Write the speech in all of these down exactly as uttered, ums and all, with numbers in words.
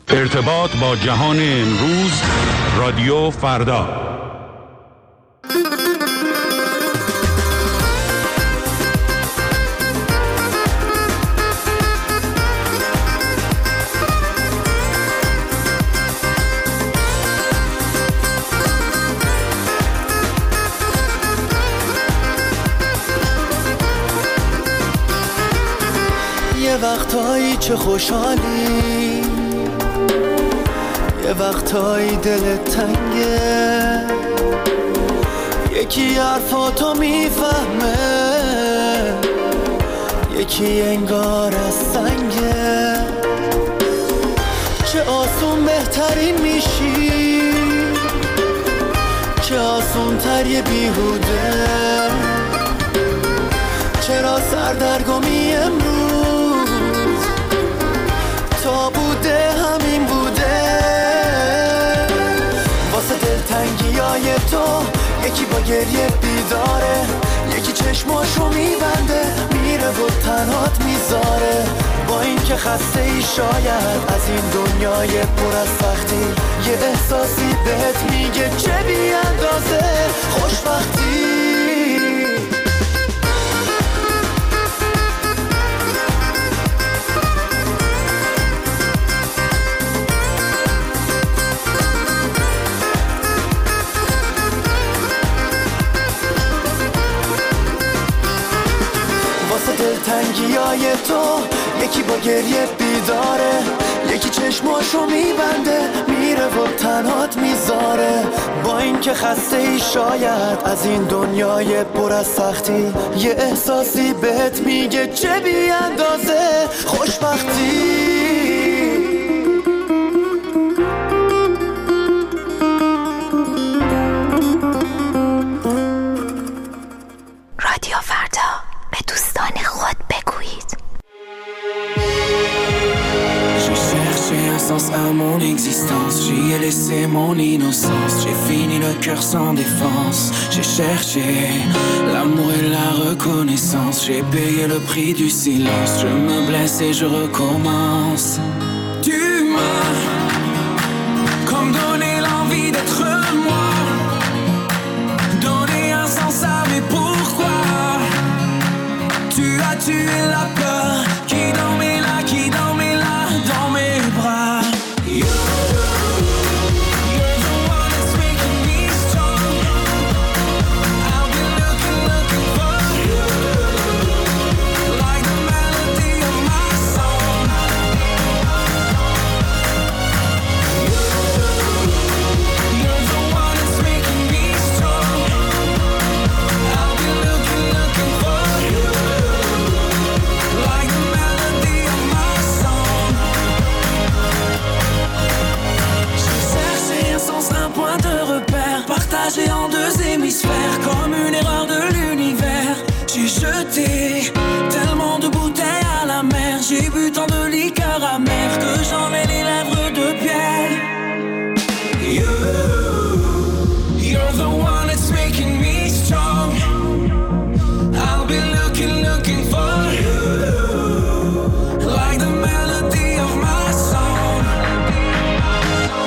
ارتباط با جهان امروز، رادیو فردا. یه وقتایی چه خوشحالی، یه وقتایی دلت تنگه، یکی حرفاتو میفهمه، یکی انگار از سنگه. چه آسون بهترین میشی، چه آسون تر یه بیهوده. چرا سردرگمی امروز تا بوده همین بوده. واسه دلتنگی های تو یکی با گریه بیداره، یکی چشماشو میبنده میره و تنهات میذاره. با این که خسته ای شاید از این دنیای پر از سختی، یه احساسی بهت میگه چه بی اندازه خوشبختی. دلتنگی های تو یکی با گریه بیداره، یکی چشماشو میبنده میره و تنهات میذاره. با این که خسته ای شاید از این دنیای پر از سختی، یه احساسی بهت میگه چه بی اندازه خوشبختی. À mon existence, j'y ai laissé mon innocence. J'ai fini le cœur sans défense. J'ai cherché l'amour et la reconnaissance. J'ai payé le prix du silence. Je me blesse et je recommence. Tu m'as comme donné l'envie d'être moi, donné un sens à mes pourquoi. Tu as tué la peur qui dormait là, qui dormait là dans mes bras. Partagé en deux hémisphères comme une erreur de l'univers. J'ai jeté tellement de bouteilles à la mer, j'ai bu tant de liqueurs amères que j'en ai les lèvres de pierre. You, you're the one that's making me strong. I'll be looking, looking for you, like the melody of my song.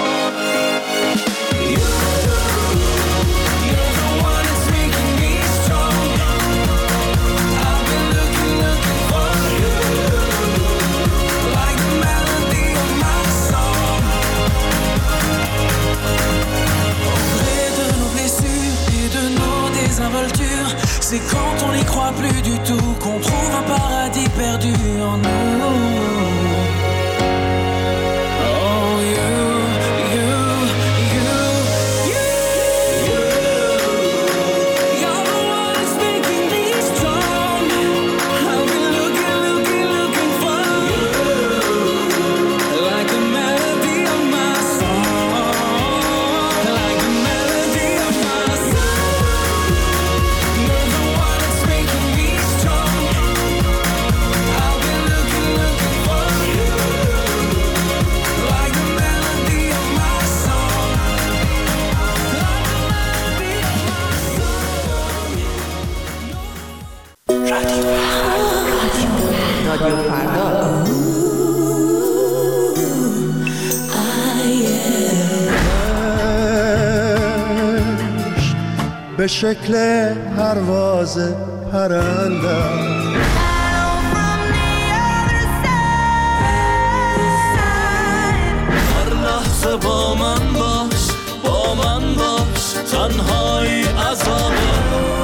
You, you're the one that's making me strong. به شکل پرواز پرندم. هر لحظه با من باش، با من باش، تنهایی عذابه.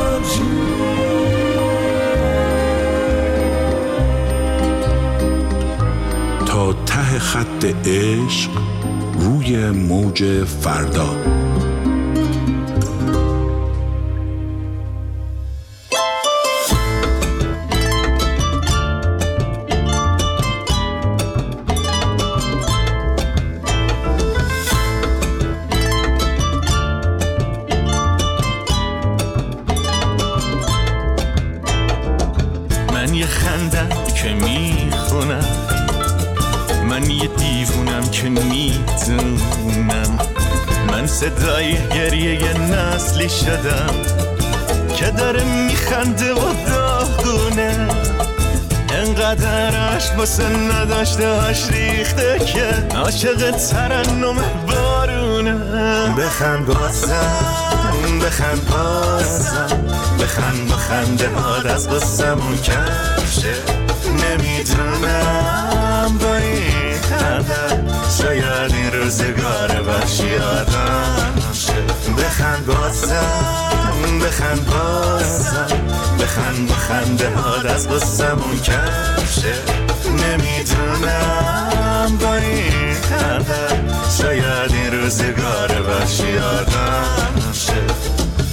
تا ته خط عشق روی موج فردا. من یه خندم که میخونم، من یه دیوونم که میدونم، من صدای گریه یه نسلی شدم که داره میخنده و داغونه. انقدر عشق واسه نداشتهاش ریخته که عاشق ترنم بارونه. بخند بازم، بخند بازم، بخند با خنده هات از قصمون کمشه. نمیدونم با این خنده شاید این روزگار وحشی آدم شه. بخند بازم، بخند بازم، بخند با خنده هات از قصمون کمشه. نمیدونم با این خنده شاید این روزگار وحشی آدم شه.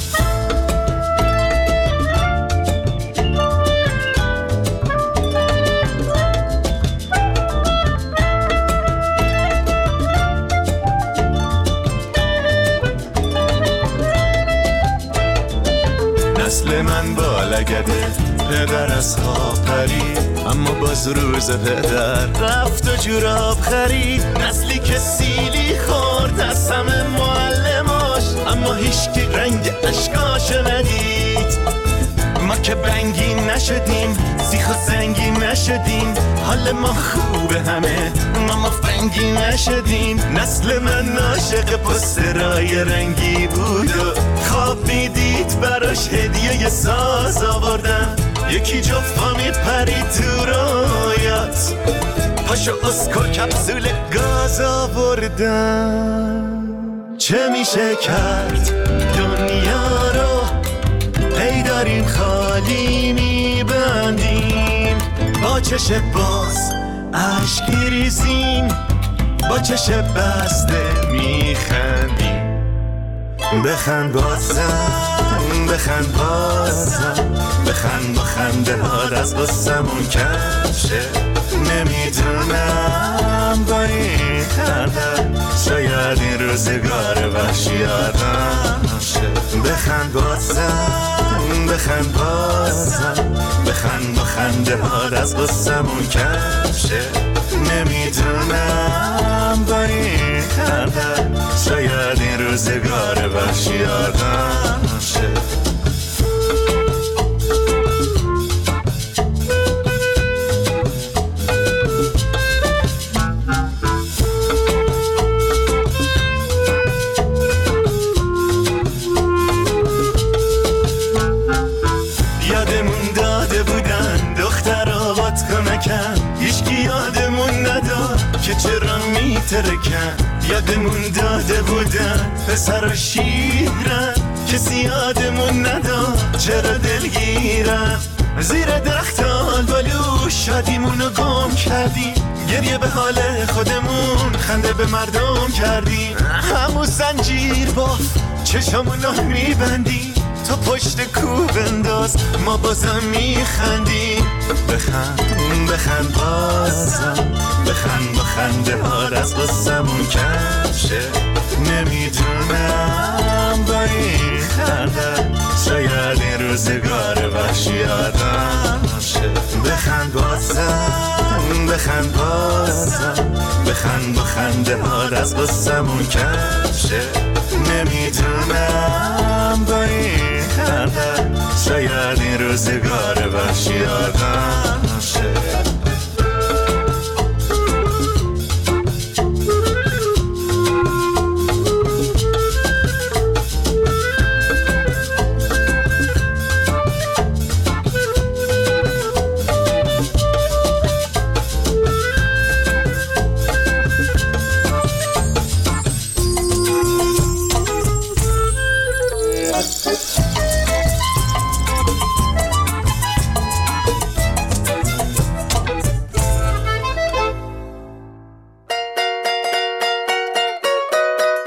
نسل من بالگده، پدر از خواب پرید، اما باز روز پدر رفت و جوراب خرید. نسلی که سیلی خورد از همه معلماش، اما هیچکی رنگ اشکاشو ندید. ما که بنگی نشدیم، سیخ و زنگی نشدیم، حال ما خوبه همه، ما مفنگی نشدیم. نسل من عاشق پسترای رنگی بود و خواب میدید براش هدیه یه ساز آوردن. یکی جفا میپرید تو رویات، پاشو اسکو کپسول گاز آوردن. چه میشه کرد دنیا رو هی داریم خالی میبندیم، با چش باز عشق میریزیم، با چش بسته میخندیم. بخند بازم، بخند بازم، بخند با خنده هات از قصمون کمشه. نمیدونم با این خنده شاید این روزگار وحشی آدم شه. بخند بازم، بخند بازم، بخند با خنده هات از قصمون کمشه. نمیدونم با این خنده شاید این روزگار وحشی آدم شه. یادمون داده بودن دخترها بات کمکن، هیچکی یادمون نداد که چرا میترکن. یادمون داده بودن پسر شیرن، کسی یادمون نداد چرا دلگیرن. زیر درخت آلبالو شادیمونو گم کردیم، گریه به حال خودمون خنده به مردم کردیم. همون زنجیر باف چشمونو میبندیم، تا پشت کوه بنداز ما بازم میخندیم. بخند، بخند بازم، بخند با خنده هات از قصمون کمشه. نمیدونم با این خنده شاید این روزگار وحشی آدم شه. بخند بازم، بخند بازم، بخند با خنده هات از قصمون کمشه. نمیدونم با این خنده شاید این روزگار وحشی آدم شه.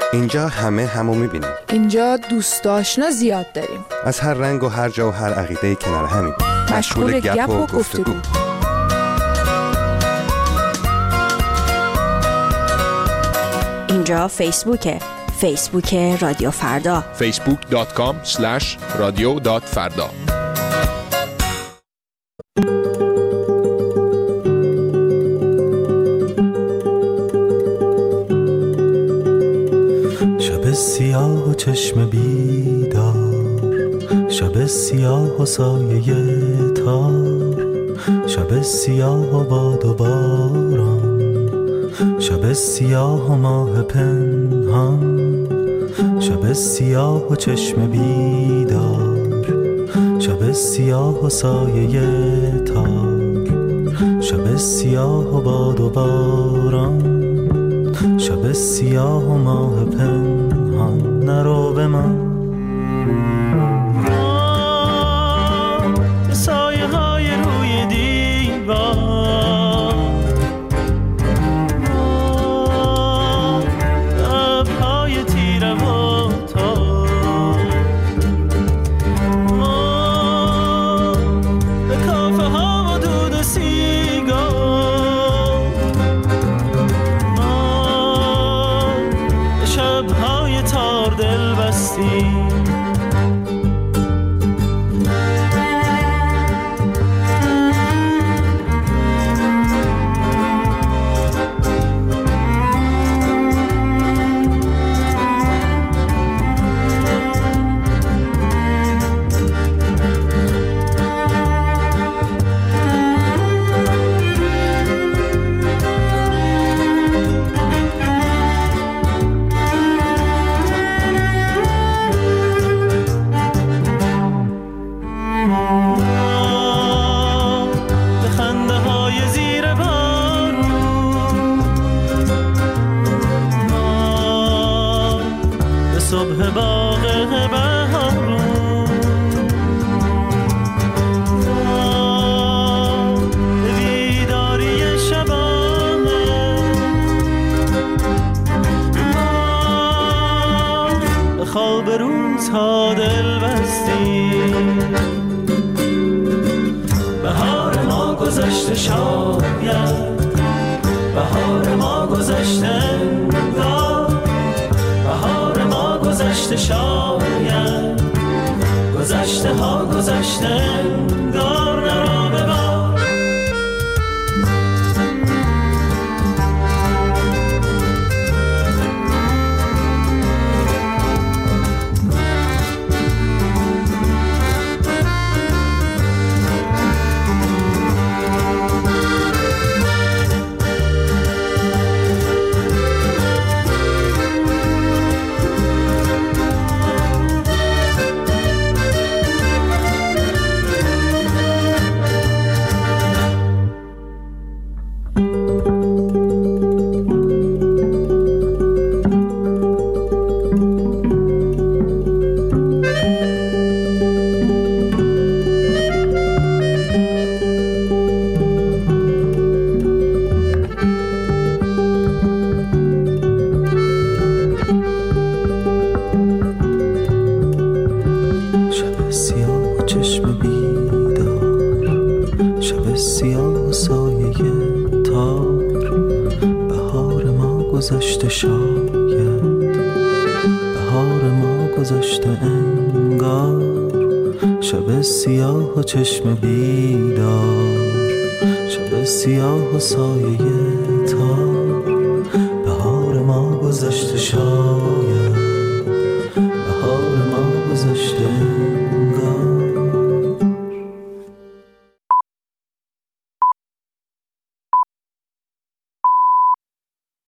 اینجا همه همو میبینیم. اینجا دوست آشنا زیاد داریم. از هر رنگ و هر جا و هر عقیده کنار همین. مشغول گپ و گفتگو. اینجا فیسبوکه. فیسبوک رادیو فردا. فیسبوک دات کام اسلش رادیو دات فردا. شب سیاه و چشم بیدار، شب سیاه و سایه تار، شب سیاه و باد و باران، شب سیاه و ماه پنهان، شب سیاه و چشم بیدار، شب سیاه و سایه تار، شب سیاه و باد و باران، شب سیاه و ماه پنهان. نرو به من سایه های روی دیوار، ابرهای تیره و تار، به کافه ها و دود سیگار، به شبهای تار دل بستی. صبح باغ بهارون، به بیداری شبانه، به خواب روزها دل بستی. بهار ما گذشته شاید، بهار ما گذشته انگار، بهار ما گذشته شاید، گذشته ها گذشته انگار. نرو ببار گذشته شاید، بهار ما گذشته انگار، شب سیاه و چشم بیدار، شب سیاه و سایه